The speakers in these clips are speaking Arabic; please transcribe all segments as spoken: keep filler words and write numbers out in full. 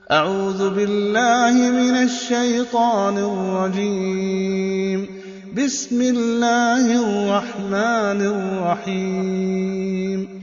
أعوذ بالله من الشيطان الرجيم. بسم الله الرحمن الرحيم.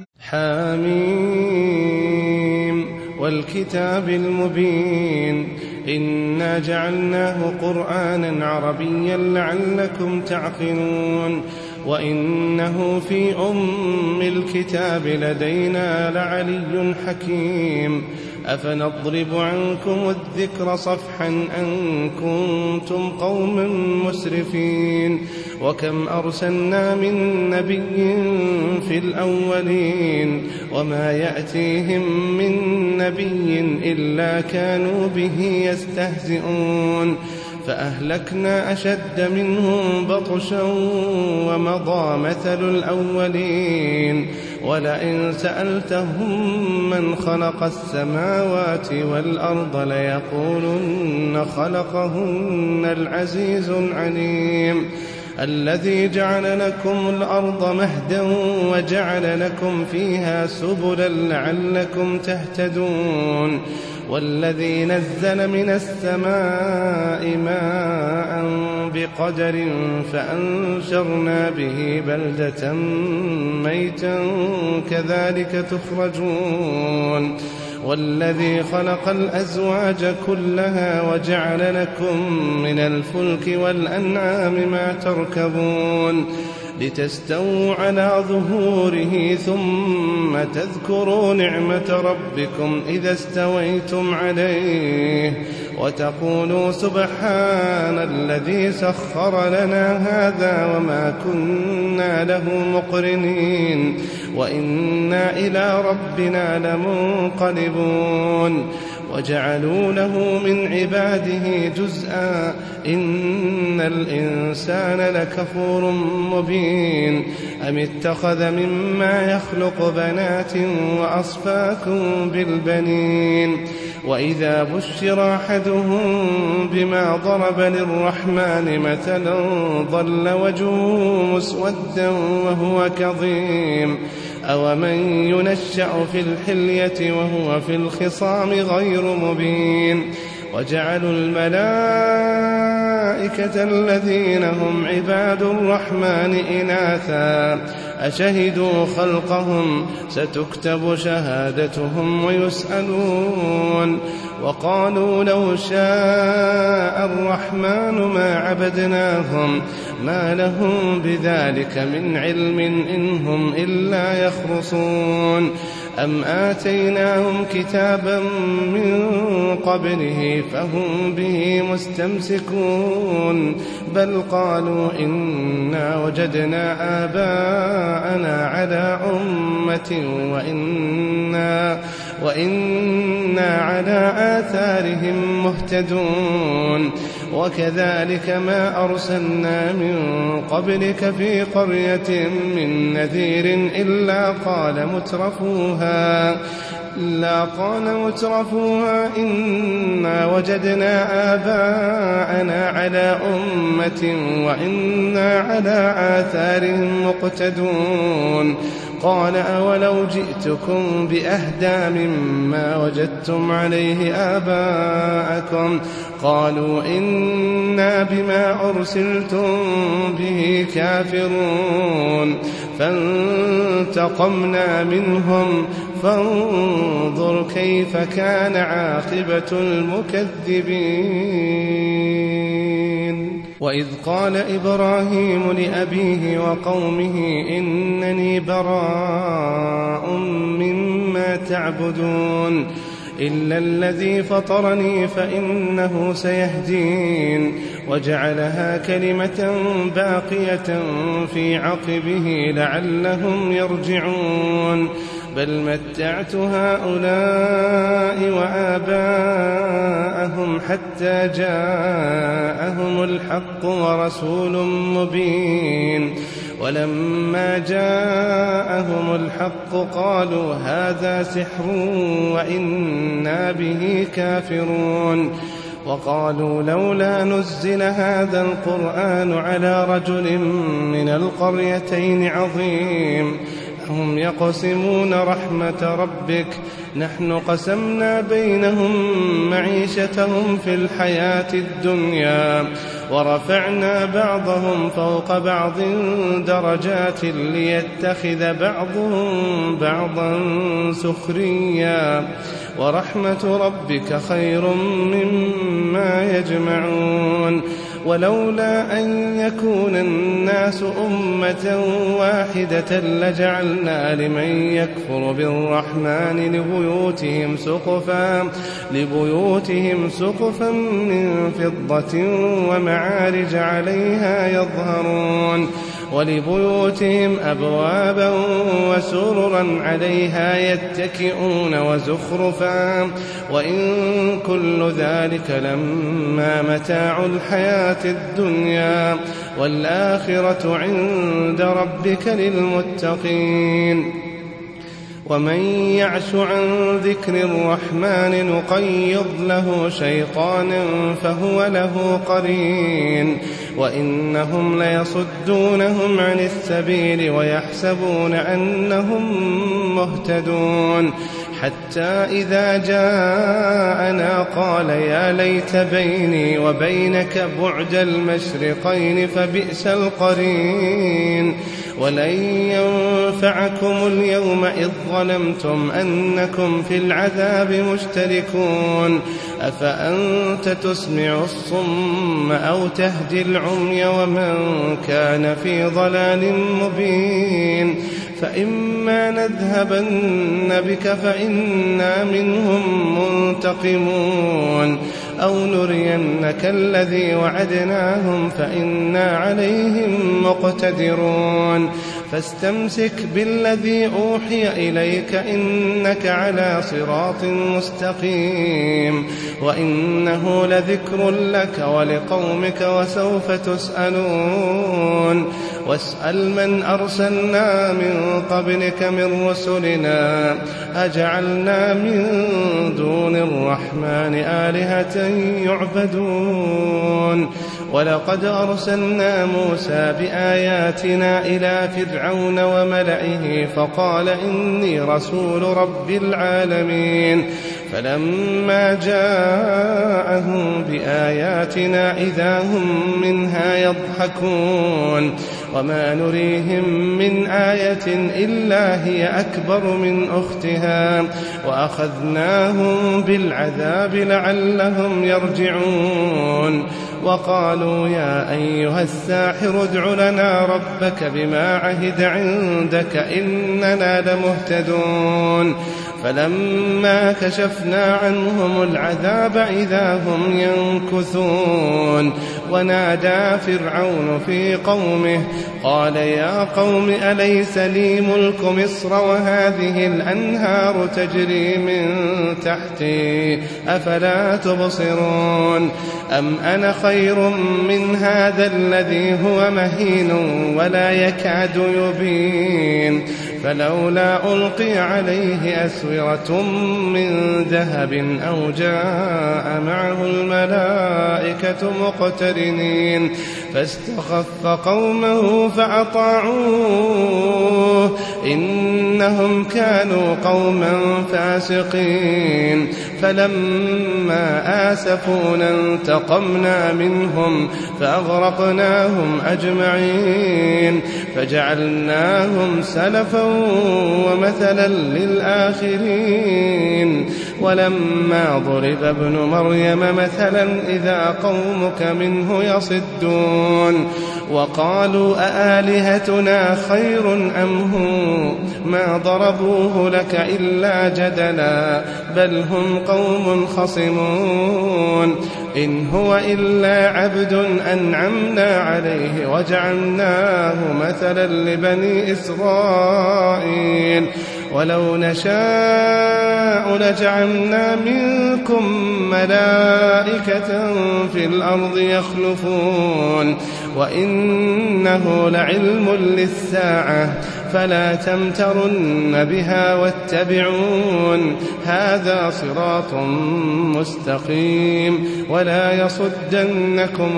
حاميم والكتاب المبين إنا جعلناه قرآنا عربيا لعلكم تعقلون وإنه في أم الكتاب لدينا لعلي حكيم أفنضرب عنكم الذكر صفحا أن كنتم قوما مسرفين وكم أرسلنا من نبي في الأولين وما يأتيهم من نبي إلا كانوا به يستهزئون فأهلكنا أشد منهم بطشا ومضى مثل الأولين ولئن سألتهم من خلق السماوات والأرض ليقولن خلقهن العزيز العليم الذي جعل لكم الأرض مهدا وجعل لكم فيها سبلا لعلكم تهتدون والذي نزل من السماء ماء بقدر فأنشرنا به بلدة ميتا كذلك تخرجون والذي خلق الأزواج كلها وجعل لكم من الفلك والأنعام ما تركبون لتستووا على ظهوره ثم تذكروا نعمة ربكم إذا استويتم عليه وتقولوا سبحان الذي سخر لنا هذا وما كنا له مقرنين وإنا إلى ربنا لمنقلبون وجعلوا له من عباده جزءا إن الإنسان لكفور مبين أم اتخذ مما يخلق بنات وأصفاكم بالبنين وإذا بشر أحدهم بما ضرب للرحمن مثلا ظل وجهه مسودا وهو كظيم أومن ينشأ في الحلية وهو في الخصام غير مبين وجعلوا الملائكة الذين هم عباد الرحمن إناثا أشهدوا خلقهم ستكتب شهادتهم ويسألون وقالوا لو شاء الرحمن ما عبدناهم ما لهم بذلك من علم إن هم إلا يخرصون أم آتيناهم كتابا من قبله فهم به مستمسكون بل قالوا إنا وجدنا آباءنا على أمة وإنا, وإنا على آثارهم مهتدون وكذلك ما أرسلنا من قبلك في قرية من نذير إلا قال مترفوها إلا قال مترفوها إنا وجدنا آباءنا على أمة وإنا على آثارهم مقتدون قال أولو جئتكم بأهدى مما وجدتم عليه آباءكم قالوا إنا بما أرسلتم به كافرون فانتقمنا منهم فانظر كيف كان عاقبة المكذبين وإذ قال إبراهيم لأبيه وقومه إنني براء مما تعبدون إلا الذي فطرني فإنه سيهدين وجعلها كلمة باقية في عقبه لعلهم يرجعون بل متعت هؤلاء وآباءهم حتى جاءهم الحق ورسول مبين ولما جاءهم الحق قالوا هذا سحر وإنا به كافرون وقالوا لولا نزل هذا القرآن على رجل من القريتين عظيم هم يقسمون رحمة ربك نحن قسمنا بينهم معيشتهم في الحياة الدنيا ورفعنا بعضهم فوق بعض درجات ليتخذ بعضهم بعضا سخريا ورحمة ربك خير مما يجمعون ولولا أن يكون الناس أمة واحدة لجعلنا لمن يكفر بالرحمن لبيوتهم سقفا لبيوتهم سقفا من فضة ومعارج عليها يظهرون ولبيوتهم أبوابا وسررا عليها يتكئون وزخرفا وإن كل ذلك لما متاع الحياة الدنيا والآخرة عند ربك للمتقين ومن يعش عن ذكر الرحمن نقيض له شيطانا فهو له قرين وإنهم ليصدونهم عن السبيل ويحسبون أنهم مهتدون حتى إذا جاءنا قال يا ليت بيني وبينك بعد المشرقين فبئس القرين ولن ينفعكم اليوم إذ ظلمتم أنكم في العذاب مشتركون أفأنت تسمع الصم أو تهدي العمي ومن كان في ضلال مبين فإما نذهبن بك فإنا منهم منتقمون أو نرينك الذي وعدناهم فإنا عليهم مقتدرون فاستمسك بالذي أوحي إليك إنك على صراط مستقيم وإنه لذكر لك ولقومك وسوف تسألون واسأل من أرسلنا من قبلك من رسلنا أجعلنا من دون الرحمن آلهة يعبدون ولقد أرسلنا موسى بآياتنا إلى فرعون وملئه فقال إني رسول رب العالمين فلما جاءهم بآياتنا إذا هم منها يضحكون وما نريهم من آية إلا هي أكبر من أختها وأخذناهم بالعذاب لعلهم يرجعون وقالوا يا أيها الساحر ادع لنا ربك بما عهد عندك إننا لمهتدون فلما كشفنا عنهم العذاب إذا هم ينكثون ونادى فرعون في قومه قال يا قوم أليس لي ملك مصر وهذه الأنهار تجري من تحتي أفلا تبصرون أم أنا خير من هذا الذي هو مهين ولا يكاد يبين فلولا ألقي عليه أسورة من ذهب أو جاء معه الملائكة مقترنين فاستخف قومه فأطاعوه إنهم كانوا قوما فاسقين فلما آسفونا انتقمنا منهم فأغرقناهم أجمعين فجعلناهم سلفا ومثلا للآخرين ولما ضرب ابن مريم مثلا إذا قومك منه يصدون وقالوا أآلهتنا خير أم هو ما ضربوه لك إلا جدلا بل هم قوم خصمون إن هو إلا عبد أنعمنا عليه وجعلناه مثلا لبني إسرائيل ولو نشاء لجعلنا منكم ملائكة في الأرض يخلفون وإنه لعلم للساعة فلا تمترن بها واتبعون هذا صراط مستقيم ولا يصدنكم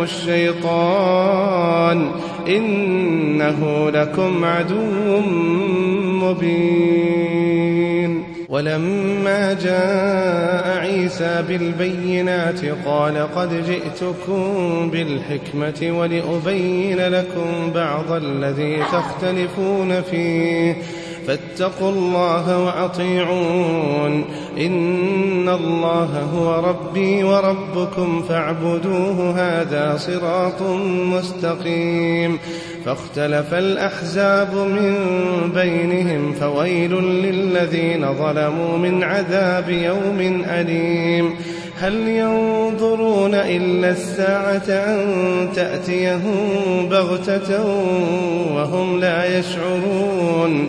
الشيطان إنه لكم عدو مبين. ولما جاء عيسى بالبينات قال قد جئتكم بالحكمة ولأبين لكم بعض الذي تختلفون فيه فاتقوا الله وأطيعون إن الله هو ربي وربكم فاعبدوه هذا صراط مستقيم. فاختلف الأحزاب من بينهم فويل للذين ظلموا من عذاب يوم أليم. هل ينظرون إلا الساعة أن تأتيهم بغتة وهم لا يشعرون.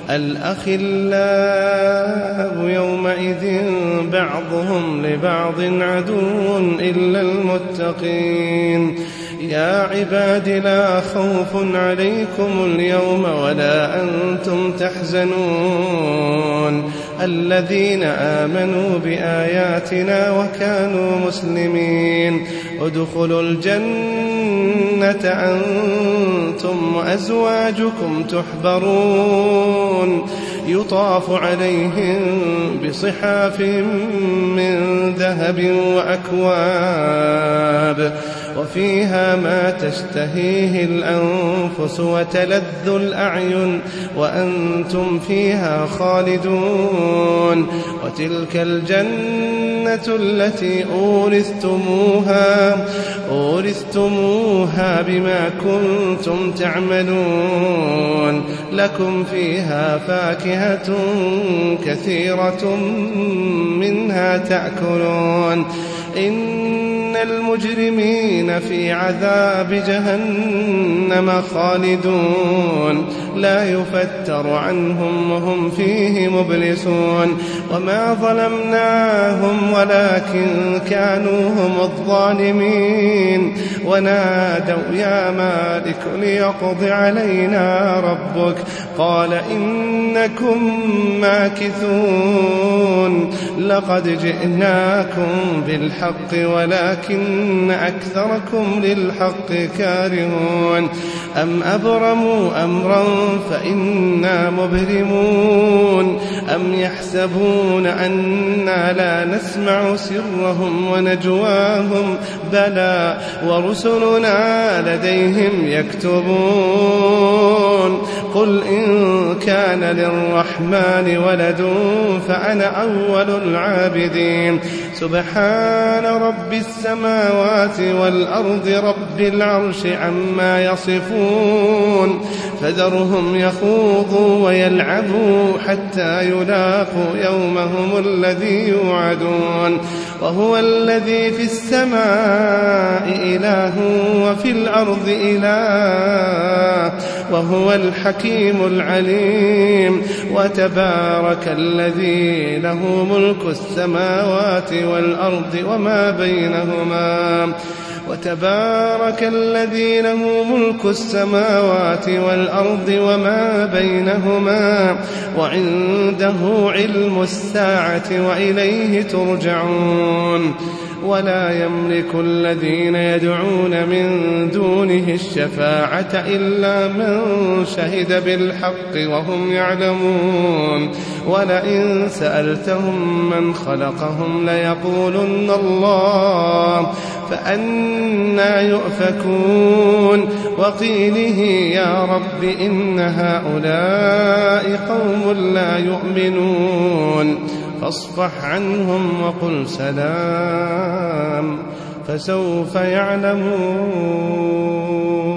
الأخلاء يومئذ بعضهم لبعض عدو إلا المتقين. يا عباد لا خوف عليكم اليوم ولا أنتم تحزنون الذين آمنوا بآياتنا وكانوا مسلمين ادخلوا الجنة أنتم وأزواجكم تحبرون يطاف عليهم بصحاف من ذهب وأكواب وفيها ما تشتهيه الأنفس وتلذ الأعين وأنتم فيها خالدون. وتلك الجنة التي أورثتموها أورثتموها بما كنتم تعملون لكم فيها فاكهة كثيرة منها تأكلون. إن المجرمين في عذاب جهنم خالدون لا يفتر عنهم وهم فيه مبلسون. وما ظلمناهم ولكن كانوا هم الظالمين. ونادوا يا مالك ليقض علينا ربك قال إنكم ماكثون. لقد جئناكم بالحق ولكن أكثركم للحق كارهون. أم أبرموا أمرا فإنا مبرمون أم يحسبون أنا لا نسمع سرهم ونجواهم بلى ورسلنا لديهم يكتبون. قل إن كان للرحمن ولد فأنا أول العابدين. سبحان رب السماوات والأرض رب العرش عما يصفون. فذرهم يخوضوا ويلعبوا حتى يلاقوا يومهم الذي يوعدون. وهو الذي في السماء إله وفي الأرض إله وهو الحكيم العليم. وتبارك الذي له ملك السماوات والأرض وما بينهما وتبارك الذي له ملك السماوات والأرض وما بينهما وعنده علم الساعة وإليه ترجعون. ولا يملك الذين يدعون من دونه الشفاعة إلا من شهد بالحق وهم يعلمون. ولئن سألتهم من خلقهم ليقولن الله فأنى يؤفكون. وقيله يا رب إن هؤلاء قوم لا يؤمنون فاصفح عنهم وقل سلام فسوف يعلمون.